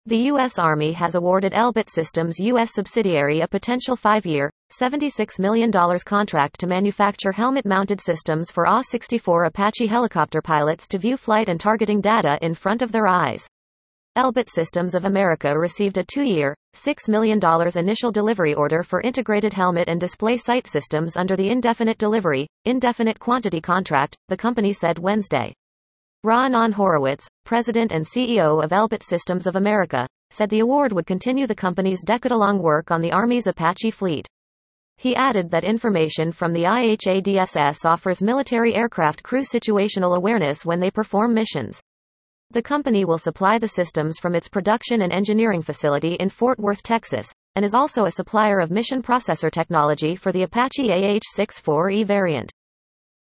The U.S. Army has awarded Elbit Systems U.S. subsidiary a potential 5-year, $76 million contract to manufacture helmet-mounted systems for AH-64 Apache helicopter pilots to view flight and targeting data in front of their eyes. Elbit Systems of America received a 2-year, $6 million initial delivery order for integrated helmet and display sight systems under the Indefinite Delivery, Indefinite Quantity contract, the company said Wednesday. Raanan Horowitz, president and CEO of Elbit Systems of America, said the award would continue the company's decade-long work on the Army's Apache fleet. He added that information from the IHADSS offers military aircraft crew situational awareness when they perform missions. The company will supply the systems from its production and engineering facility in Fort Worth, Texas, and is also a supplier of mission processor technology for the Apache AH-64E variant.